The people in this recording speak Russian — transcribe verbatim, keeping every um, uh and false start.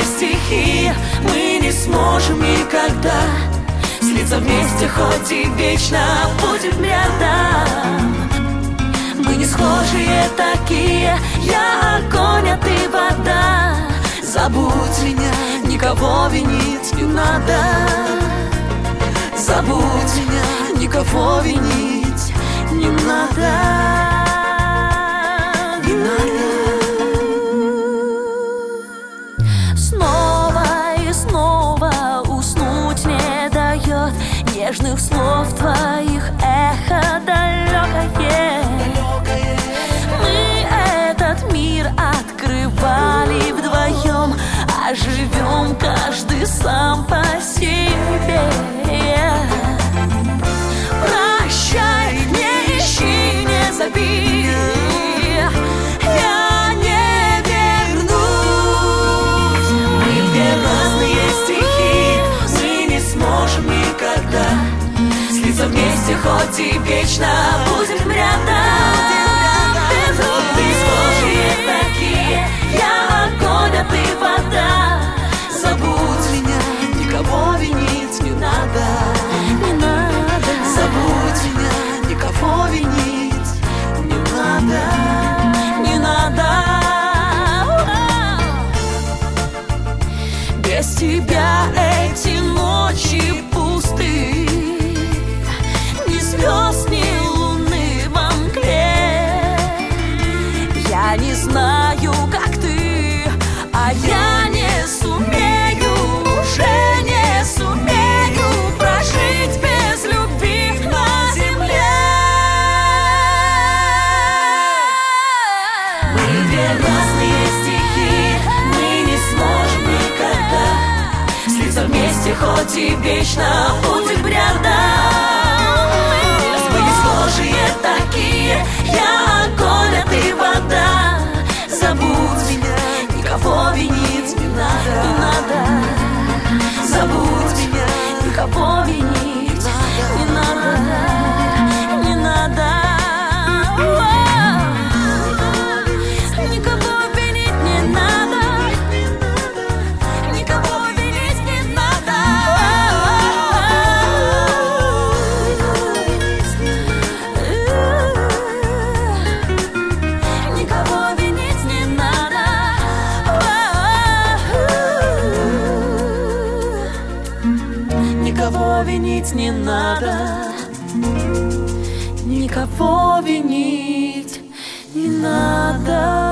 есть стихия, мы не сможем никогда слиться вместе, хоть и вечно будем рядом. Мы не схожие такие, я огонь, а ты вода. Забудь меня, никого винить не надо. Забудь меня, никого винить не надо. Не надо. Снова и снова уснуть не дает нежных слов твоих эхо далекое. Мы этот мир открывали вдвоем, а живем каждый сам по себе. Прощай, не ищи, не зови, я не вернусь. Мы две разные стихии, мы не сможем никогда слиться вместе, хоть и вечно будем рядом. Мы схожие такие, я огонь, а ты вода. Забудь меня, никого винить не надо. Не надо. Забудь меня, никого винить не надо. Не надо. Без тебя эти ночи пусты, ни звезд, ни луны во мгле. Я не знаю, как ты, а я не сумею, уже не сумею прожить без любви на земле. Мы две разные стихии, мы не сможем никогда слиться вместе, хоть и вечно будем рядом. Мы не схожие такие, я огонь, а ты вода. Забудь меня, никого винить не надо. Не надо. Забудь меня, Никого винить не надо. Не надо. Никого винить не надо. Никого винить не надо. Никого винить не надо. никого винить не надо. Никого винить не надо.